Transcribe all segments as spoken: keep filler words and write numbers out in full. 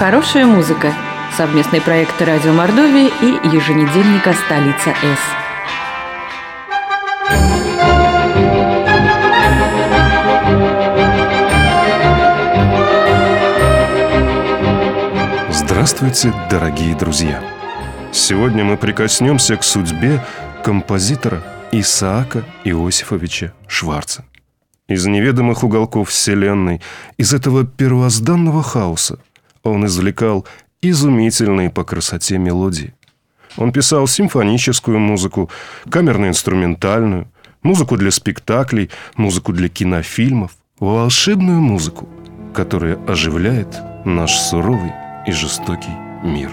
Хорошая музыка. Совместный проект Радио Мордовии и еженедельника «Столица С». Здравствуйте, дорогие друзья! Сегодня мы прикоснемся к судьбе композитора Исаака Иосифовича Шварца. Из неведомых уголков вселенной, из этого первозданного хаоса он извлекал изумительные по красоте мелодии. Он писал симфоническую музыку, камерно-инструментальную, музыку для спектаклей, музыку для кинофильмов, волшебную музыку, которая оживляет наш суровый и жестокий мир.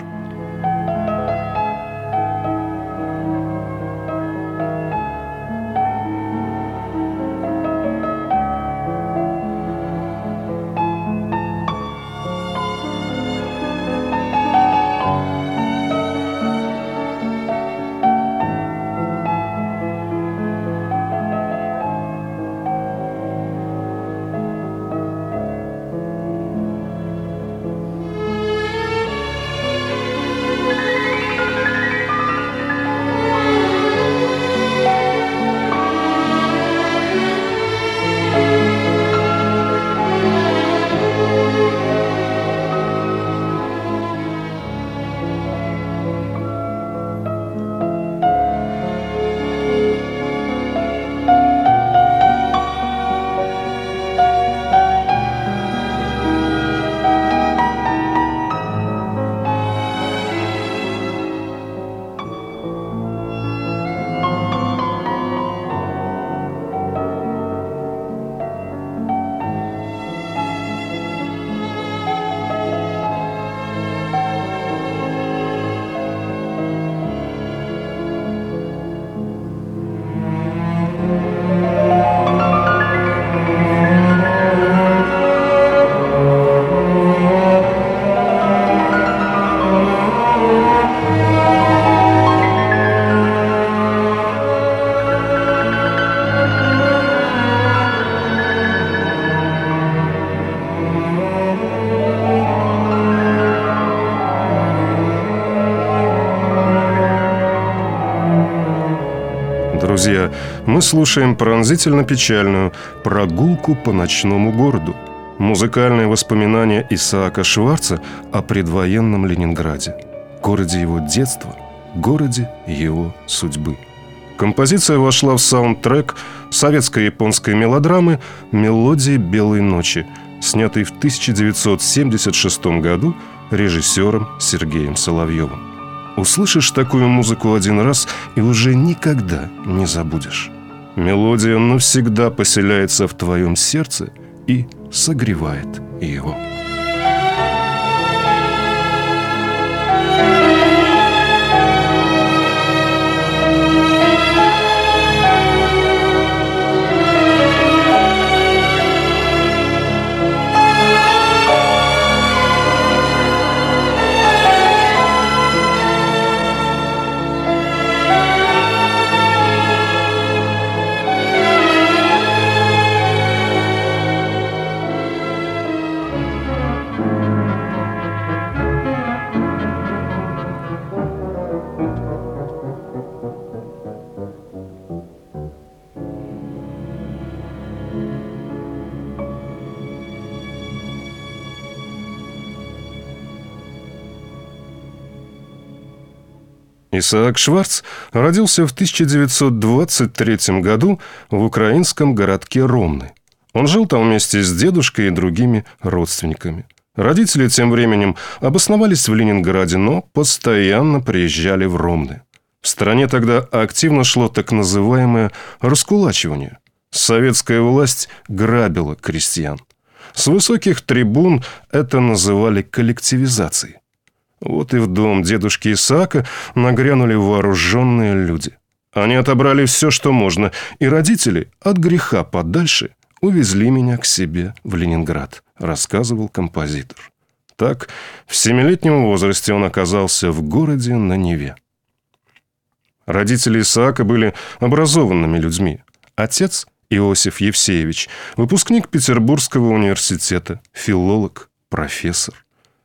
Друзья, мы слушаем пронзительно-печальную «Прогулку по ночному городу». Музыкальные воспоминания Исаака Шварца о предвоенном Ленинграде, городе его детства, городе его судьбы. Композиция вошла в саундтрек советско-японской мелодрамы «Мелодии белой ночи», снятой в тысяча девятьсот семьдесят шестом году режиссером Сергеем Соловьевым. Услышишь такую музыку один раз и уже никогда не забудешь. Мелодия навсегда поселяется в твоем сердце и согревает его. Исаак Шварц родился в тысяча девятьсот двадцать третьем году в украинском городке Ромны. Он жил там вместе с дедушкой и другими родственниками. Родители тем временем обосновались в Ленинграде, но постоянно приезжали в Ромны. В стране тогда активно шло так называемое раскулачивание. Советская власть грабила крестьян. С высоких трибун это называли коллективизацией. Вот и в дом дедушки Исаака нагрянули вооруженные люди. Они отобрали все, что можно, и родители от греха подальше увезли меня к себе в Ленинград, рассказывал композитор. Так, в семилетнем возрасте он оказался в городе на Неве. Родители Исаака были образованными людьми. Отец Иосиф Евсеевич, выпускник Петербургского университета, филолог, профессор.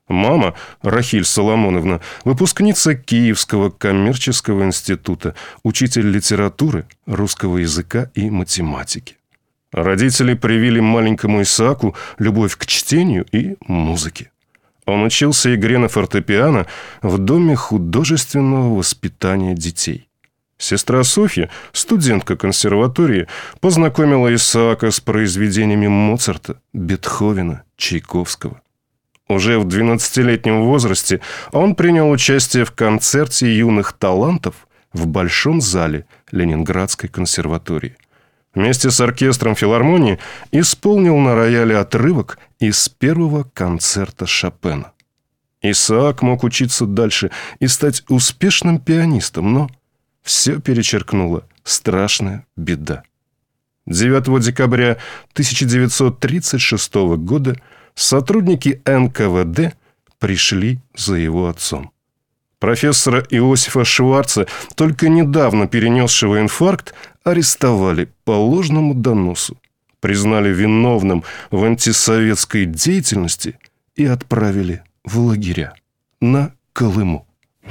Мама, Рахиль Соломоновна, выпускница Киевского коммерческого института, учитель литературы, русского языка и математики. Родители привили маленькому Исааку любовь к чтению и музыке. Он учился игре на фортепиано в Доме художественного воспитания детей. Сестра Софья, студентка консерватории, познакомила Исаака с произведениями Моцарта, Бетховена, Чайковского. Уже в двенадцатилетнем возрасте он принял участие в концерте юных талантов в Большом зале Ленинградской консерватории. Вместе с оркестром филармонии исполнил на рояле отрывок из первого концерта Шопена. Исаак мог учиться дальше и стать успешным пианистом, но все перечеркнула страшная беда. девятого декабря тысяча девятьсот тридцать шестого года сотрудники эн ка вэ дэ пришли за его отцом. Профессора Иосифа Шварца, только недавно перенесшего инфаркт, арестовали по ложному доносу, признали виновным в антисоветской деятельности и отправили в лагеря на Колыму.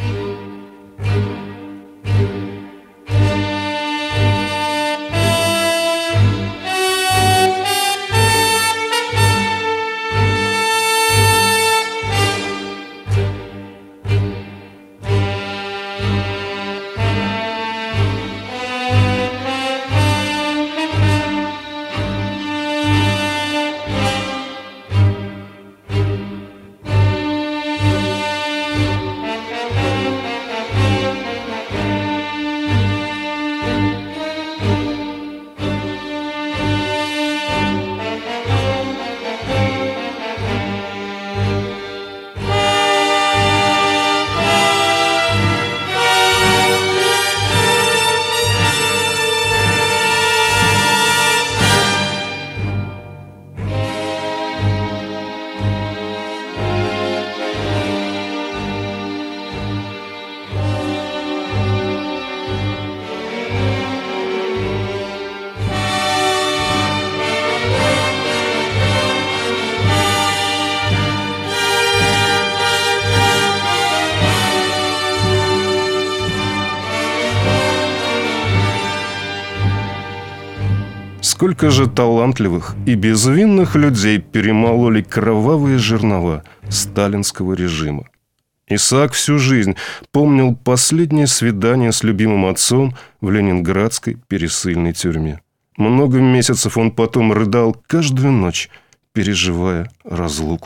Сколько же талантливых и безвинных людей перемололи кровавые жернова сталинского режима. Исаак всю жизнь помнил последнее свидание с любимым отцом в ленинградской пересыльной тюрьме. Много месяцев он потом рыдал каждую ночь, переживая разлуку.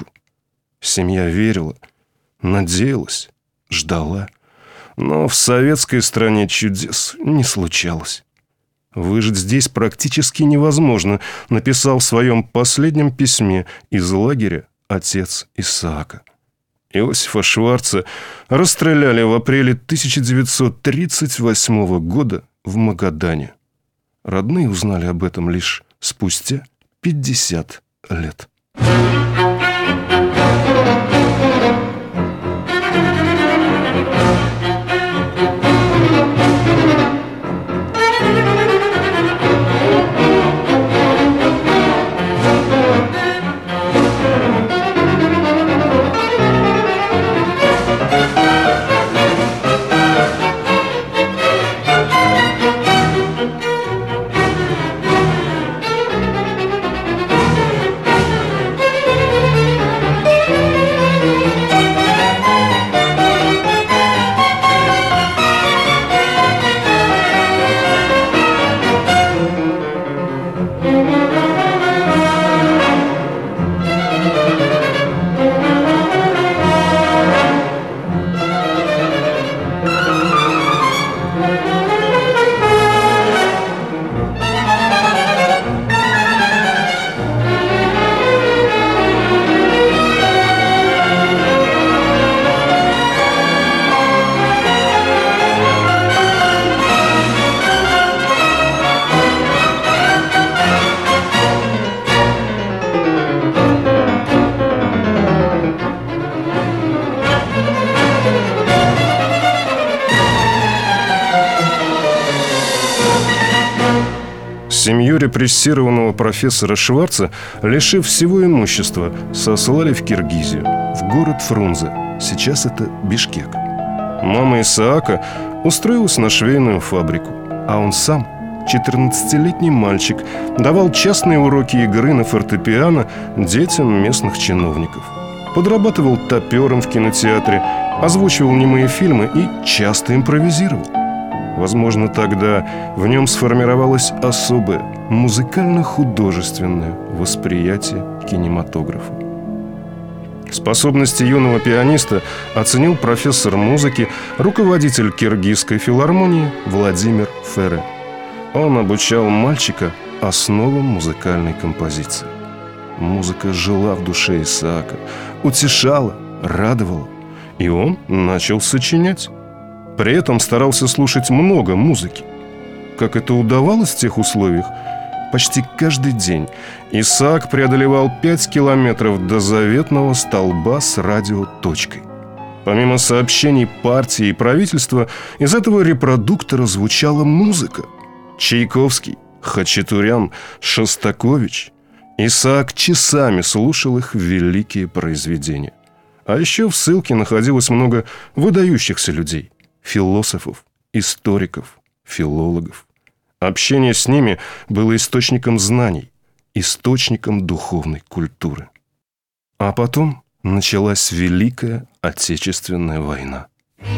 Семья верила, надеялась, ждала. Но в советской стране чудес не случалось. «Выжить здесь практически невозможно», написал в своем последнем письме из лагеря отец Исаака. Иосифа Шварца расстреляли в апреле тысяча девятьсот тридцать восьмого года в Магадане. Родные узнали об этом лишь спустя пятьдесят лет. Семью репрессированного профессора Шварца, лишив всего имущества, сослали в Киргизию. в город Фрунзе, сейчас это Бишкек. Мама Исаака устроилась на швейную фабрику, а он сам, четырнадцатилетний мальчик, давал частные уроки игры на фортепиано детям местных чиновников. Подрабатывал топером в кинотеатре, озвучивал немые фильмы и часто импровизировал. Возможно, тогда в нем сформировалось особое музыкально-художественное восприятие кинематографа. Способности юного пианиста оценил профессор музыки, руководитель Киргизской филармонии Владимир Ферре. Он обучал мальчика основам музыкальной композиции. Музыка жила в душе Исаака, утешала, радовала, и он начал сочинять. При этом старался слушать много музыки. Как это удавалось в тех условиях? Почти каждый день Исаак преодолевал пять километров до заветного столба с радиоточкой. Помимо сообщений партии и правительства, из этого репродуктора звучала музыка. Чайковский, Хачатурян, Шостакович. Исаак часами слушал их великие произведения. А еще в ссылке находилось много выдающихся людей. Философов, историков, филологов. Общение с ними было источником знаний, источником духовной культуры. А потом началась Великая Отечественная война.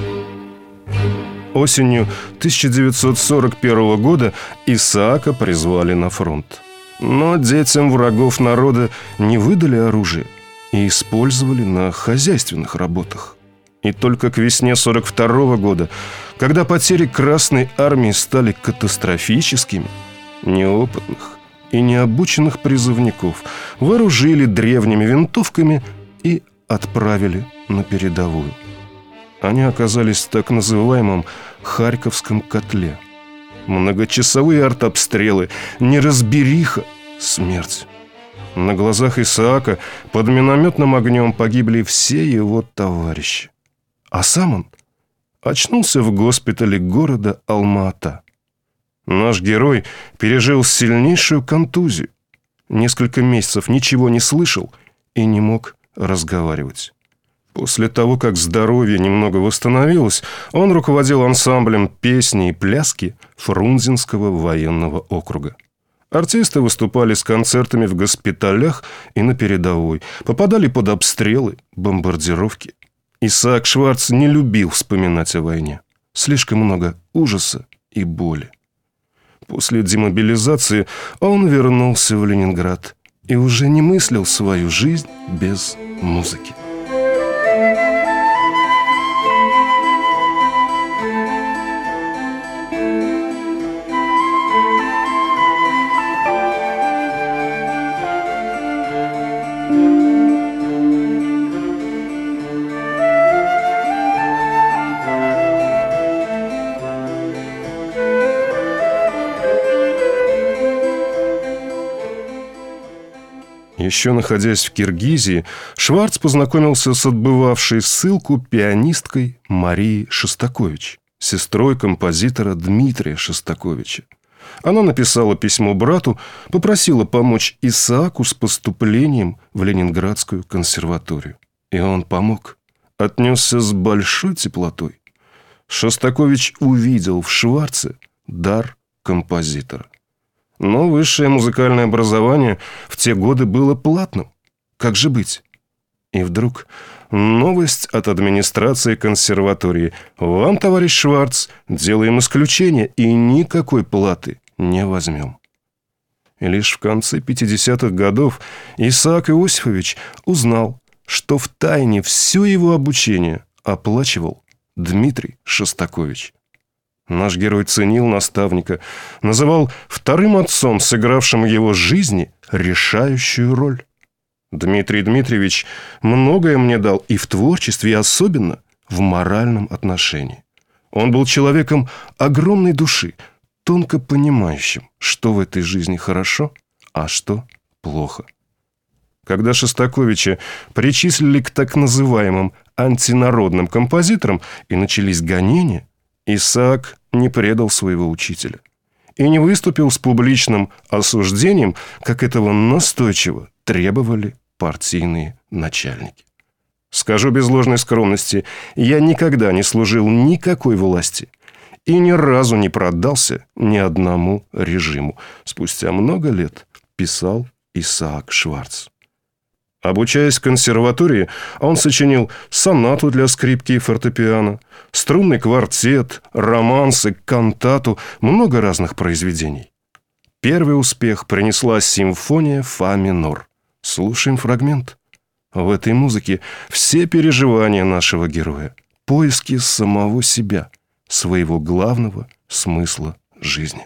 Осенью тысяча девятьсот сорок первого года Исаака призвали на фронт. Но детям врагов народа не выдали оружие и использовали на хозяйственных работах. И только к весне сорок второго года, когда потери Красной Армии стали катастрофическими, неопытных и необученных призывников вооружили древними винтовками и отправили на передовую. Они оказались в так называемом Харьковском котле. Многочасовые артобстрелы, неразбериха, смерть. На глазах Исаака под минометным огнем погибли все его товарищи. А сам он очнулся в госпитале города Алма-Ата. Наш герой пережил сильнейшую контузию. Несколько месяцев ничего не слышал и не мог разговаривать. После того, как здоровье немного восстановилось, он руководил ансамблем песни и пляски Фрунзенского военного округа. Артисты выступали с концертами в госпиталях и на передовой, попадали под обстрелы, бомбардировки. Исаак Шварц не любил вспоминать о войне. Слишком много ужаса и боли. После демобилизации он вернулся в Ленинград и уже не мыслил свою жизнь без музыки. Еще находясь в Киргизии, Шварц познакомился с отбывавшей ссылку пианисткой Марией Шостакович, сестрой композитора Дмитрия Шостаковича. Она написала письмо брату, попросила помочь Исааку с поступлением в Ленинградскую консерваторию. И он помог, отнесся с большой теплотой. Шостакович увидел в Шварце дар композитора. Но высшее музыкальное образование в те годы было платным. Как же быть? И вдруг новость от администрации консерватории. Вам, товарищ Шварц, делаем исключение и никакой платы не возьмем. И лишь в конце пятидесятых годов Исаак Иосифович узнал, что втайне все его обучение оплачивал Дмитрий Шостакович. Наш герой ценил наставника, называл вторым отцом, сыгравшим в его жизни решающую роль. Дмитрий Дмитриевич многое мне дал и в творчестве, и особенно в моральном отношении. Он был человеком огромной души, тонко понимающим, что в этой жизни хорошо, а что плохо. Когда Шостаковича причислили к так называемым антинародным композиторам и начались гонения, Исаак не предал своего учителя и не выступил с публичным осуждением, как этого настойчиво требовали партийные начальники. Скажу без ложной скромности, я никогда не служил никакой власти и ни разу не продался ни одному режиму. Спустя много лет писал Исаак Шварц. Обучаясь в консерватории, он сочинил сонату для скрипки и фортепиано, струнный квартет, романсы, кантату, много разных произведений. Первый успех принесла симфония фа минор. Слушаем фрагмент. В этой музыке все переживания нашего героя, поиски самого себя, своего главного смысла жизни.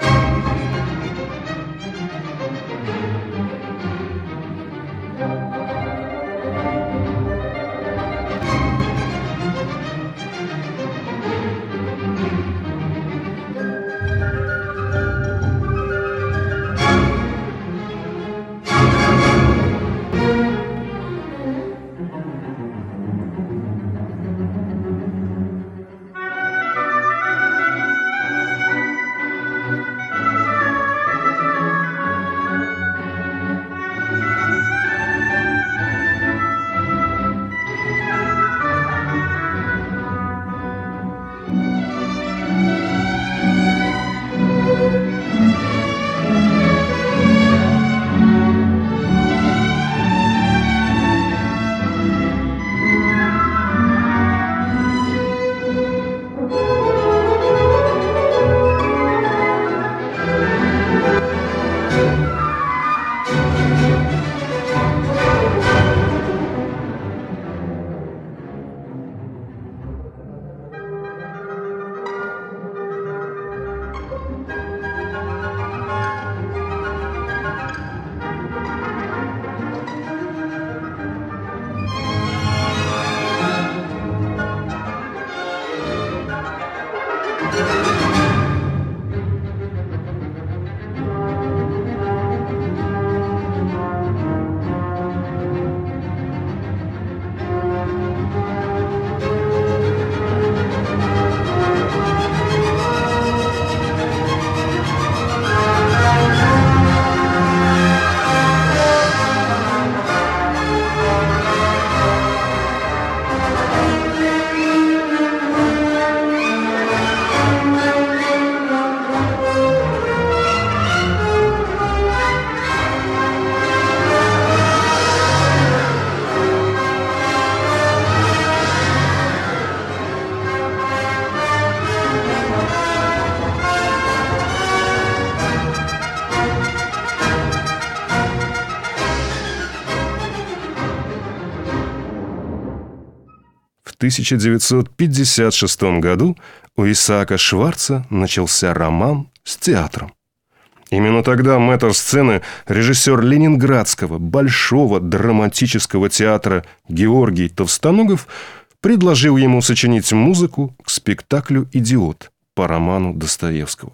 В тысяча девятьсот пятьдесят шестом году у Исаака Шварца начался роман с театром. Именно тогда мэтр сцены, режиссер Ленинградского Большого драматического театра Георгий Товстоногов предложил ему сочинить музыку к спектаклю «Идиот» по роману Достоевского.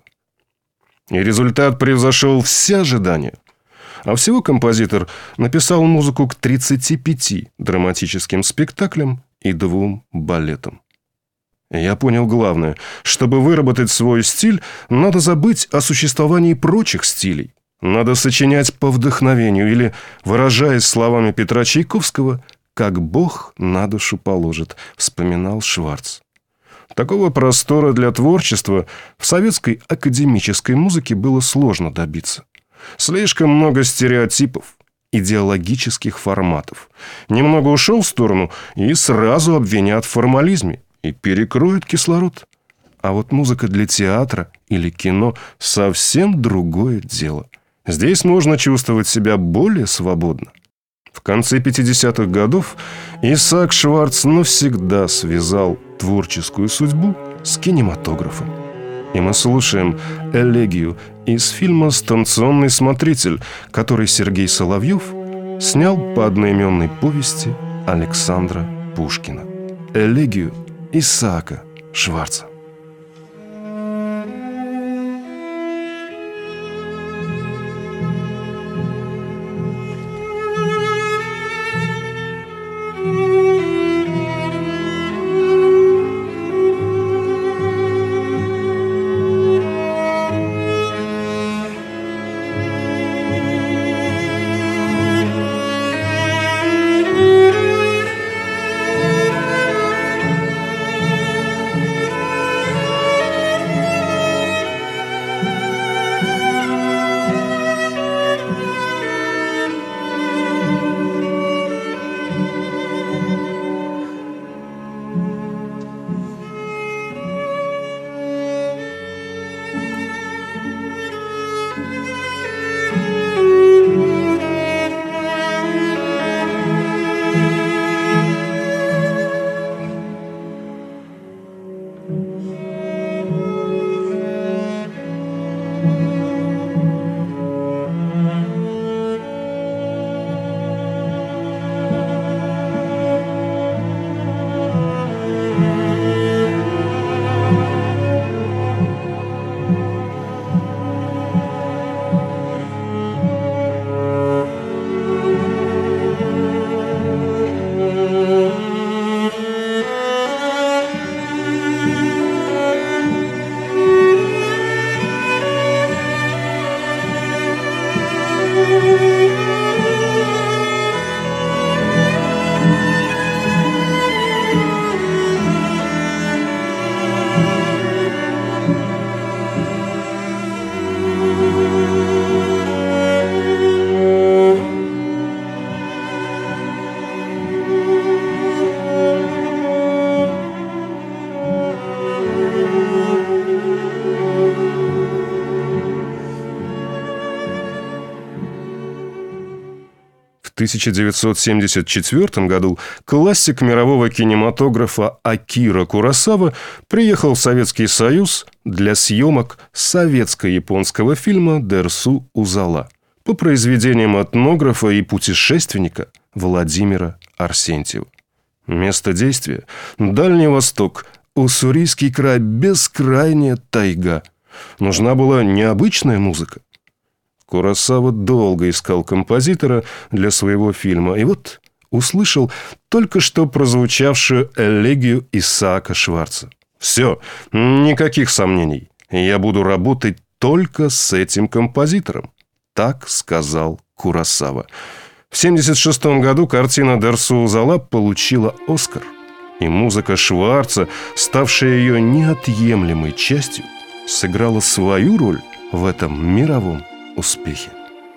И результат превзошел все ожидания. А всего композитор написал музыку к тридцати пяти драматическим спектаклям и двум балетам. Я понял главное. Чтобы выработать свой стиль, надо забыть о существовании прочих стилей. Надо сочинять по вдохновению или, выражаясь словами Петра Чайковского, «как Бог на душу положит», вспоминал Шварц. Такого простора для творчества в советской академической музыке было сложно добиться. Слишком много стереотипов, идеологических форматов. Немного ушел в сторону и сразу обвинят в формализме и перекроют кислород. А вот музыка для театра или кино – совсем другое дело. Здесь можно чувствовать себя более свободно. В конце пятидесятых годов Исаак Шварц навсегда связал творческую судьбу с кинематографом. И мы слушаем элегию из фильма «Станционный смотритель», который Сергей Соловьев снял по одноименной повести Александра Пушкина. Элегию Исаака Шварца. тысяча девятьсот семьдесят четвёртом году классик мирового кинематографа Акира Куросава приехал в Советский Союз для съемок советско-японского фильма «Дерсу Узала» по произведениям этнографа и путешественника Владимира Арсентьева. Место действия – Дальний Восток, Уссурийский край, бескрайняя тайга. Нужна была необычная музыка. Куросава долго искал композитора для своего фильма, и вот услышал только что прозвучавшую элегию Исаака Шварца. «Все, никаких сомнений, я буду работать только с этим композитором», — так сказал Куросава. В семьдесят шестом году картина «Дерсу Узала» получила «Оскар», и музыка Шварца, ставшая ее неотъемлемой частью, сыграла свою роль в этом мировом успехи.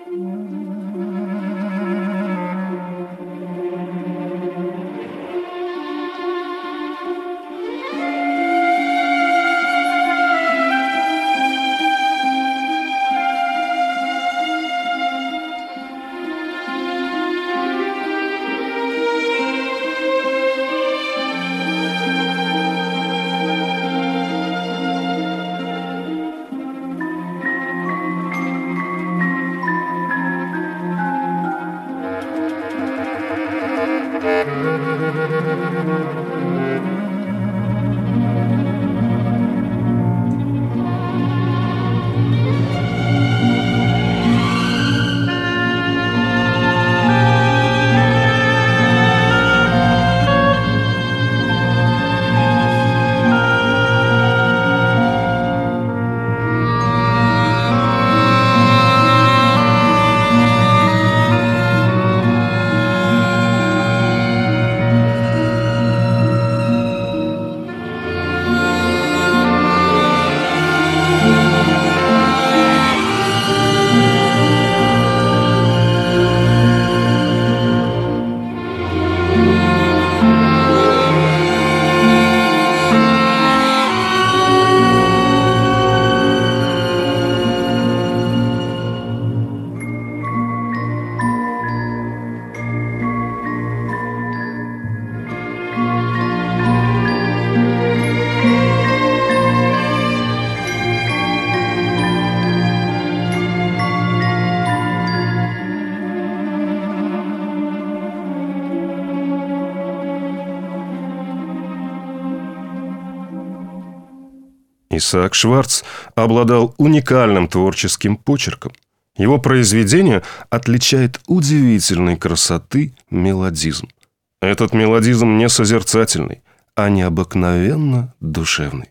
Исаак Шварц обладал уникальным творческим почерком. Его произведение отличает удивительной красоты мелодизм. Этот мелодизм не созерцательный, а необыкновенно душевный.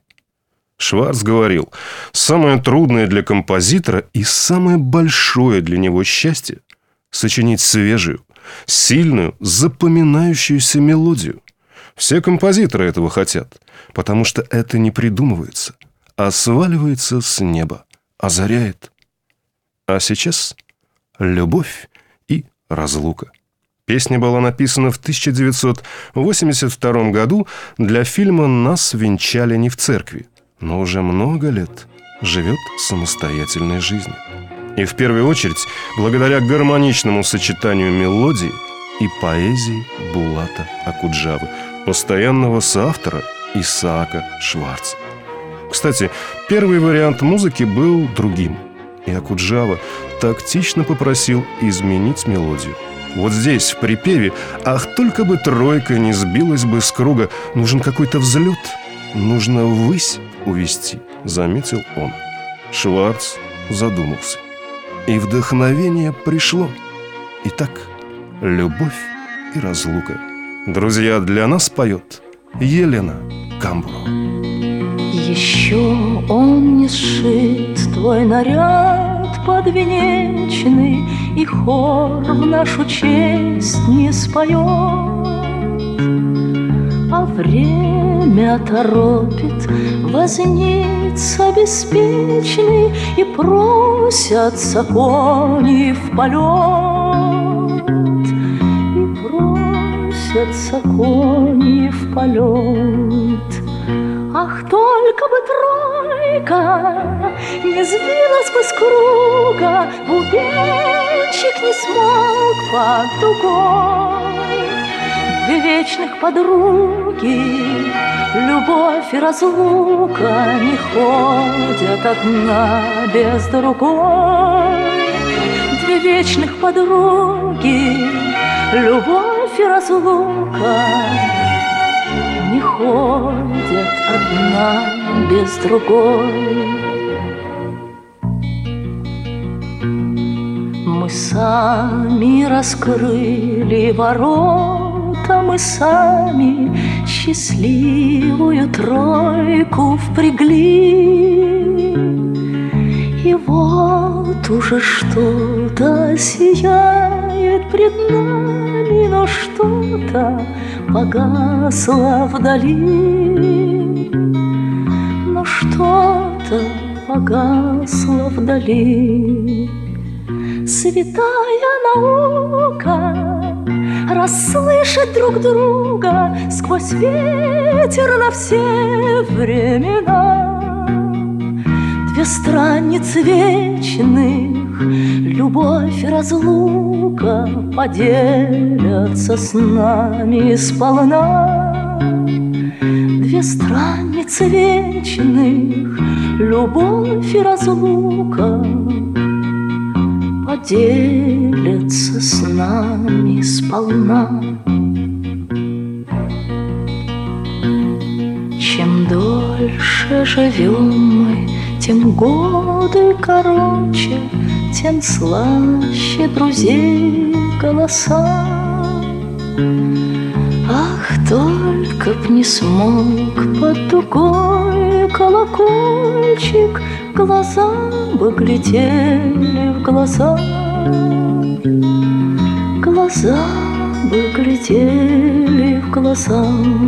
Шварц говорил, самое трудное для композитора и самое большое для него счастье – сочинить свежую, сильную, запоминающуюся мелодию. Все композиторы этого хотят, потому что это не придумывается, а сваливается с неба, озаряет. А сейчас любовь и разлука. Песня была написана в тысяча девятьсот восемьдесят втором году для фильма «Нас венчали не в церкви», но уже много лет живет самостоятельной жизнью. И в первую очередь благодаря гармоничному сочетанию мелодии и поэзии Булата Акуджавы, постоянного соавтора Исаака Шварца. Кстати, первый вариант музыки был другим, и Акуджава тактично попросил изменить мелодию. Вот здесь, в припеве, ах, только бы тройка не сбилась бы с круга, нужен какой-то взлет, нужно ввысь увести, заметил он. Шварц задумался, и вдохновение пришло. Итак, любовь и разлука. Друзья, для нас поет Елена Камбурова. Еще он не сшит твой наряд подвенечный, и хор в нашу честь не споет, а время торопит возница беспечный, и просятся кони в полет, и просятся кони в полет. Ах, только бы тройка не сбилась бы с круга, бубенчик не смог под дугой. Две вечных подруги, любовь и разлука не ходят одна без другой. Две вечных подруги, любовь и разлука не ходят одна без другой. Мы сами раскрыли ворота, мы сами счастливую тройку впрягли. И вот уже что-то сияет пред нами, но что-то погасло вдали. Но что-то погасло вдали. Святая наука расслышать друг друга сквозь ветер на все времена. Две страницы вечных, любовь и разлука поделятся с нами сполна. Две страницы вечных, любовь и разлука поделятся с нами сполна. Чем дольше живем мы, тем годы короче, тем слаще друзей голоса. Ах, только б не смог под дугой колокольчик, глаза бы глядели в глаза, глаза бы глядели в глаза.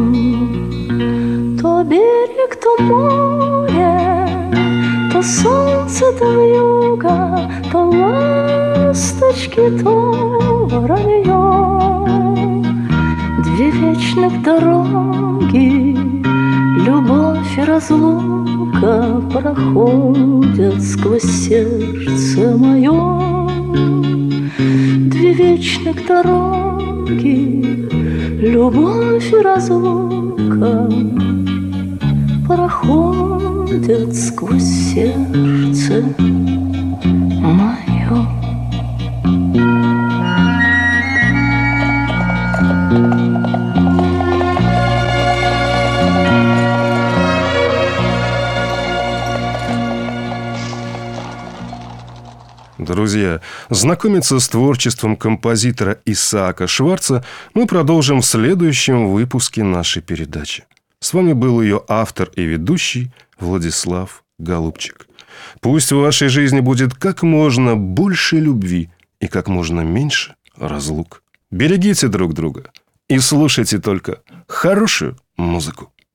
То берег, то море, то солнце, то вьюга, то ласточки, то воронье. Две вечных дороги, любовь и разлука проходят сквозь сердце мое. Две вечных дороги, любовь и разлука проходят сквозь сердце мое. Друзья, знакомиться с творчеством композитора Исаака Шварца мы продолжим в следующем выпуске нашей передачи. С вами был ее автор и ведущий Владислав Голубчик. Пусть в вашей жизни будет как можно больше любви и как можно меньше разлук. Берегите друг друга и слушайте только хорошую музыку.